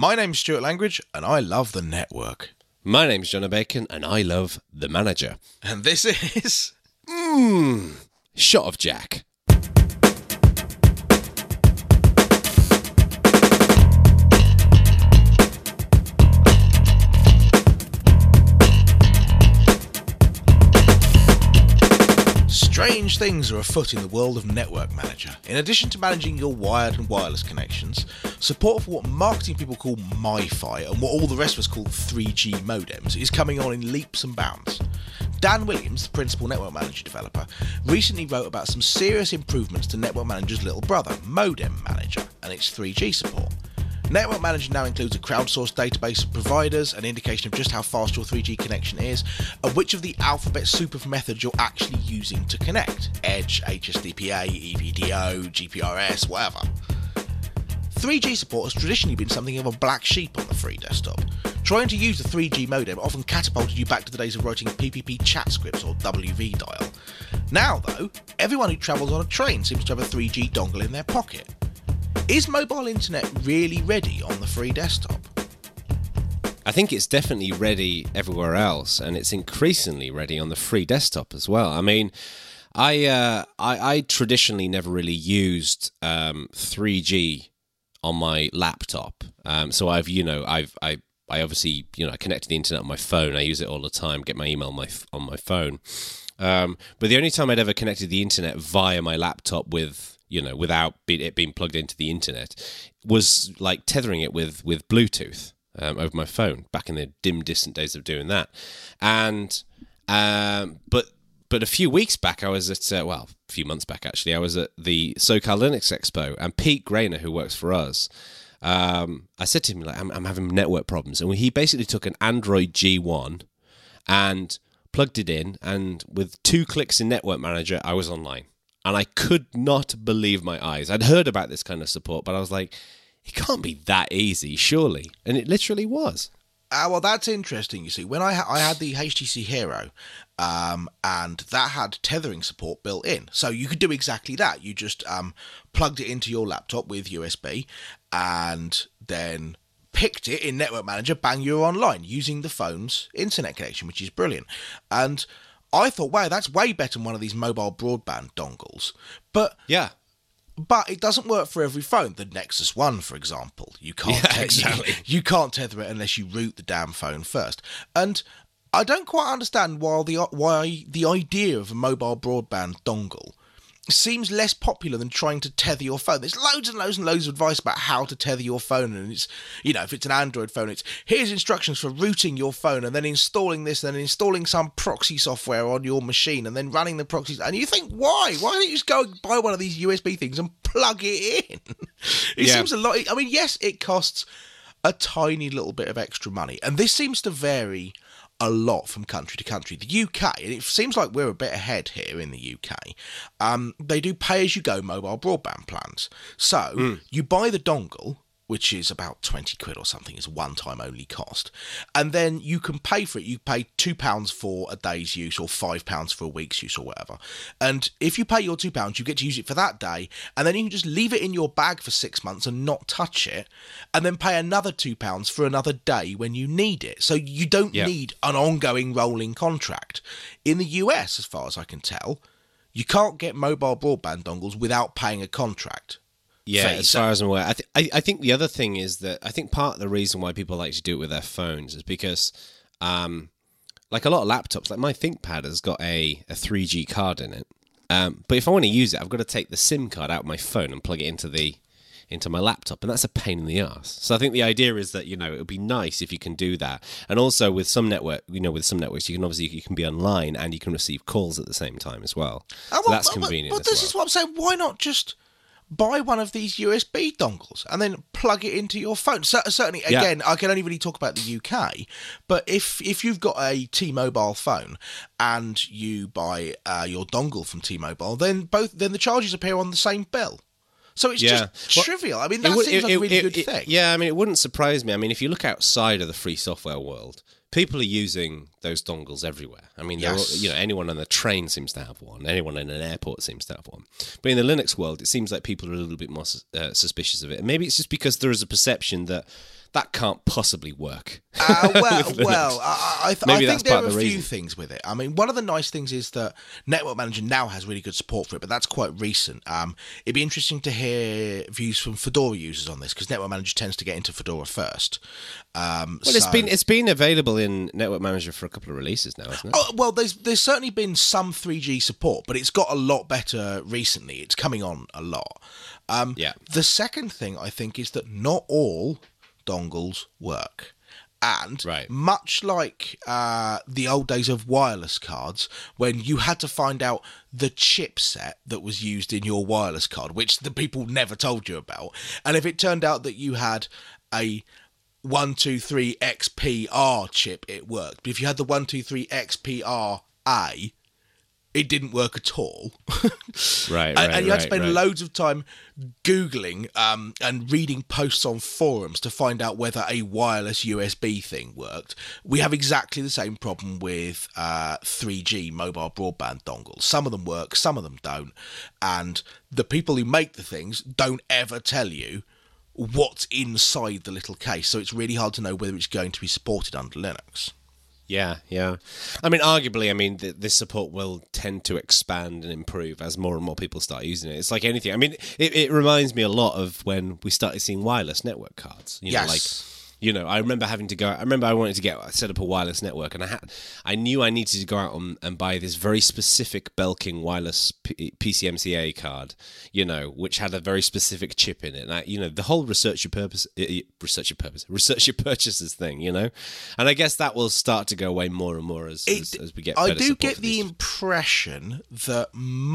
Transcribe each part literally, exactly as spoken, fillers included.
My name's Stuart Langridge, and I love the network. My name's John Bacon, and I love The Manager. And this is... Mmm, Shot of Jack. Strange things are afoot in the world of Network Manager. In addition to managing your wired and wireless connections, support for what marketing people call MiFi and what all the rest of us call three G modems is coming on in leaps and bounds. Dan Williams, the principal Network Manager developer, recently wrote about some serious improvements to Network Manager's little brother, Modem Manager, and its three G support. Network Manager now includes a crowdsourced database of providers, an indication of just how fast your three G connection is, and which of the alphabet soup of methods you're actually using to connect. Edge, H S D P A, E V D O, G P R S, whatever. three G support has traditionally been something of a black sheep on the free desktop. Trying to use the three G modem often catapulted you back to the days of writing P P P chat scripts or W V dial. Now though, everyone who travels on a train seems to have a three G dongle in their pocket. Is mobile internet really ready on the free desktop? I think it's definitely ready everywhere else, and it's increasingly ready on the free desktop as well. I mean, I uh, I, I traditionally never really used um, three G on my laptop, um, so I've you know I've I I obviously you know I connect to the internet on my phone. I use it all the time, get my email on my on my phone. Um, but the only time I'd ever connected the internet via my laptop with you know, without it being plugged into the internet, was like tethering it with, with Bluetooth um, over my phone back in the dim, distant days of doing that. And, um, but, but a few weeks back, I was at, uh, well, a few months back actually, I was at the SoCal Linux Expo, and Pete Grainer, who works for us, um, I said to him, like, I'm, I'm having network problems. And he basically took an Android G one and plugged it in, and with two clicks in Network Manager, I was online. And I could not believe my eyes. I'd heard about this kind of support, but I was like, it can't be that easy, surely. And it literally was. Uh, well, that's interesting, you see. When I, ha- I had the H T C Hero, um, and that had tethering support built in. So you could do exactly that. You just um, plugged it into your laptop with U S B and then picked it in Network Manager, bang, you're online using the phone's internet connection, which is brilliant. And I thought, wow, that's way better than one of these mobile broadband dongles. But yeah, but it doesn't work for every phone. The Nexus One, for example, you can't yeah, tether, exactly. you, you can't tether it unless you root the damn phone first. And I don't quite understand why the why the idea of a mobile broadband dongle seems less popular than trying to tether your phone. There's loads and loads and loads of advice about how to tether your phone, and it's, you know, if it's an Android phone, it's here's instructions for rooting your phone and then installing this, and then installing some proxy software on your machine and then running the proxies. And you think, why? Why don't you just go and buy one of these U S B things and plug it in? It yeah. seems a lot. I mean, yes, it costs a tiny little bit of extra money, and this seems to vary a lot from country to country. The U K, and it seems like we're a bit ahead here in the U K, um, they do pay-as-you-go mobile broadband plans. So mm. you buy the dongle, which is about twenty quid or something, it's a one-time only cost, and then you can pay for it. You pay two pounds for a day's use or five pounds for a week's use or whatever. And if you pay your two pounds, you get to use it for that day, and then you can just leave it in your bag for six months and not touch it, and then pay another two pounds for another day when you need it. So you don't yep. need an ongoing rolling contract. In the U S, as far as I can tell, you can't get mobile broadband dongles without paying a contract. Yeah, as far as I'm aware. I, th- I, I think the other thing is that I think part of the reason why people like to do it with their phones is because, um, like a lot of laptops, like my ThinkPad has got a, a three G card in it. Um, but if I want to use it, I've got to take the SIM card out of my phone and plug it into the into my laptop, and that's a pain in the ass. So I think the idea is that, you know, it would be nice if you can do that. And also with some network, you know, with some networks, you can obviously you can be online and you can receive calls at the same time as well. Oh, well so that's but, convenient. But, but as this well. is what I'm saying. Why not just buy one of these U S B dongles and then plug it into your phone? So, certainly, again, yeah. I can only really talk about the U K, but if if you've got a T-Mobile phone and you buy uh, your dongle from T-Mobile, then both then the charges appear on the same bill. So it's yeah. just well, trivial. I mean, that would, seems it, like a really it, good it, thing. Yeah, I mean, it wouldn't surprise me. I mean, if you look outside of the free software world, people are using those dongles everywhere. I mean, yes. all, you know, anyone on the train seems to have one. Anyone in an airport seems to have one. But in the Linux world, it seems like people are a little bit more uh, suspicious of it. And maybe it's just because there is a perception that that can't possibly work. Uh, well, well, I, I, th- Maybe I that's think there part are of a the few reason. things with it. I mean, one of the nice things is that Network Manager now has really good support for it, but that's quite recent. Um, it'd be interesting to hear views from Fedora users on this, because Network Manager tends to get into Fedora first. Um, Well, so, it's been it's been available in Network Manager for a couple of releases now, hasn't it? Oh, well, there's there's certainly been some three G support, but it's got a lot better recently. It's coming on a lot. Um, Yeah. The second thing I think is that not all dongles work. And Right. much like uh, the old days of wireless cards, when you had to find out the chipset that was used in your wireless card, which the people never told you about, and if it turned out that you had a one two three X P R chip, it worked. But if you had the one two three X P R A, it didn't work at all. Right, right, and, and you had to right, spend right. loads of time Googling um, and reading posts on forums to find out whether a wireless U S B thing worked. We have exactly the same problem with uh, three G mobile broadband dongles. Some of them work, some of them don't. And the people who make the things don't ever tell you what's inside the little case. So it's really hard to know whether it's going to be supported under Linux. Yeah, yeah. I mean, arguably, I mean, th- this support will tend to expand and improve as more and more people start using it. It's like anything. I mean, it, it reminds me a lot of when we started seeing wireless network cards. You know, Yes. like, you know, I remember having to go. I remember I wanted to get set up a wireless network, and I had, I knew I needed to go out and, and buy this very specific Belkin wireless P- PCMCIA card. You know, which had a very specific chip in it. And I, you know, the whole research your purpose, uh, research your purpose, research your purchases thing. You know, and I guess that will start to go away more and more as It- as, as we get. I better do support get for the these. impression that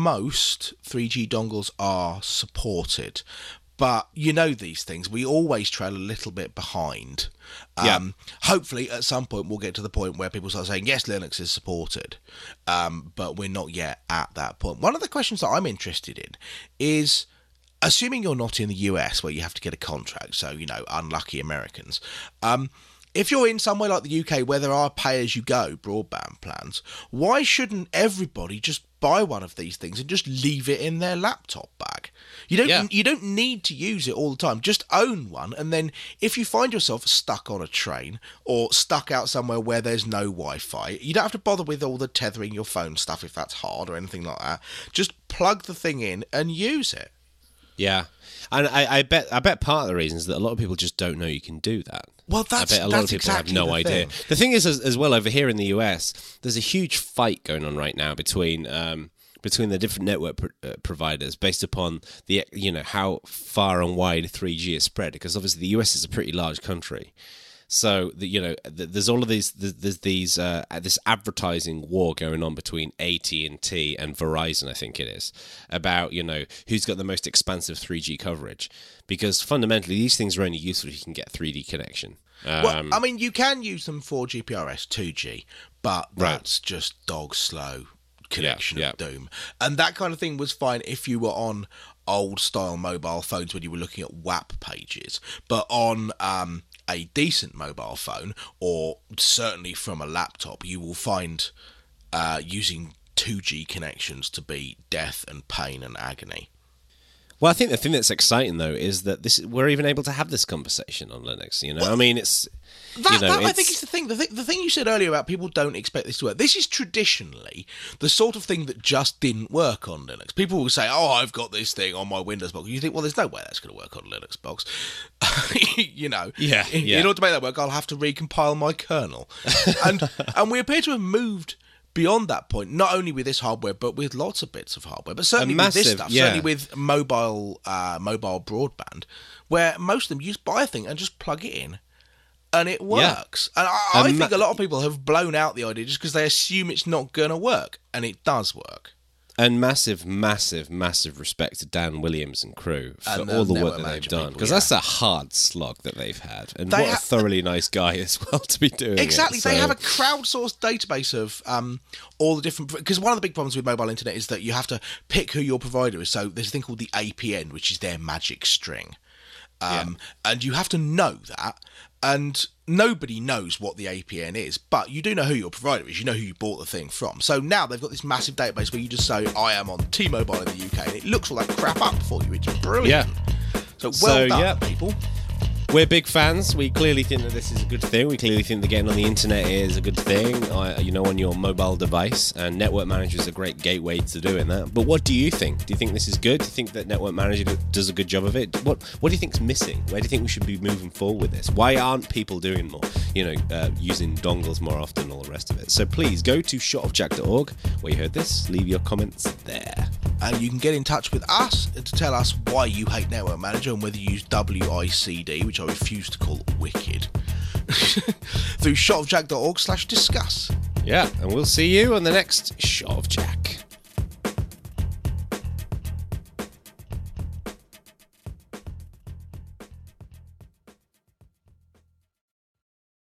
most three G dongles are supported, but you know these things, we always trail a little bit behind. Um, Yeah. Hopefully at some point we'll get to the point where people start saying, yes, Linux is supported, um, but we're not yet at that point. One of the questions that I'm interested in is, assuming you're not in the U S where you have to get a contract, so, you know, unlucky Americans, um, if you're in somewhere like the U K where there are pay-as-you-go broadband plans, why shouldn't everybody just buy one of these things and just leave it in their laptop bag? You don't Yeah. you don't need to use it all the time. Just own one, and then if you find yourself stuck on a train or stuck out somewhere where there's no Wi-Fi, you don't have to bother with all the tethering your phone stuff if that's hard or anything like that. Just plug the thing in and use it. Yeah, and I, I bet I bet part of the reason is that a lot of people just don't know you can do that. Well, that's I bet a lot that's of people exactly have no the idea. thing. The thing is, as, as well, over here in the U S, there's a huge fight going on right now between um, between the different network pro- uh, providers based upon the you know how far and wide three G is spread. Because obviously the U S is a pretty large country. So the, you know, the, there's all of these, there's these, uh, this advertising war going on between A T and T and Verizon, I think it is, about you know who's got the most expansive three G coverage. Because fundamentally, these things are only useful if you can get three D connection. Um, Well, I mean, you can use them for G P R S two G, but Right. that's just dog slow connection Yeah, of doom. And that kind of thing was fine if you were on old style mobile phones when you were looking at W A P pages, but on um, a decent mobile phone, or certainly from a laptop, you will find uh, using two G connections to be death and pain and agony. Well, I think the thing that's exciting though is that this we're even able to have this conversation on Linux. You know, I mean, it's That, you know, that I it's- think is the thing. The, thing. the thing you said earlier about people don't expect this to work. This is traditionally the sort of thing that just didn't work on Linux. People will say, "Oh, I've got this thing on my Windows box." You think, "Well, there's no way that's going to work on a Linux box." you know, Yeah, in, yeah. in order to make that work, I'll have to recompile my kernel, and and we appear to have moved beyond that point, not only with this hardware, but with lots of bits of hardware, but certainly with this massive- stuff, yeah. certainly with mobile uh, mobile broadband, where most of them you just buy a thing and just plug it in, and it works. And I, I Um, think a lot of people have blown out the idea just because they assume it's not going to work, and it does work. And massive, massive, massive respect to Dan Williams and crew for And the all the network work that they've manager done, people, because yeah. that's a hard slog that they've had, and They what ha- a thoroughly nice guy as well to be doing it. Exactly. They So- have a crowdsourced database of um, all the different... Because one of the big problems with mobile internet is that you have to pick who your provider is. So there's a thing called the A P N, which is their magic string. Um, And you have to know that. And nobody knows what the A P N is, but you do know who your provider is. You know who you bought the thing from. So now they've got this massive database where you just say, I am on T-Mobile in the U K, and it looks all that crap up for you. It's brilliant. Yeah. So well So, done, yeah. people. we're big fans. We clearly think that this is a good thing. We clearly think that getting on the internet is a good thing, uh, you know, on your mobile device. And Network Manager is a great gateway to doing that. But what do you think? Do you think this is good? Do you think that Network Manager does a good job of it? What What do you think is missing? Where do you think we should be moving forward with this? Why aren't people doing more? You know, uh, using dongles more often and all the rest of it. So please go to shot of jack dot org where you heard this. Leave your comments there. And you can get in touch with us to tell us why you hate Network Manager and whether you use W I C D, which I refuse to call wicked, through shot of jack dot org slash discuss. Yeah, and we'll see you on the next Shot of Jack.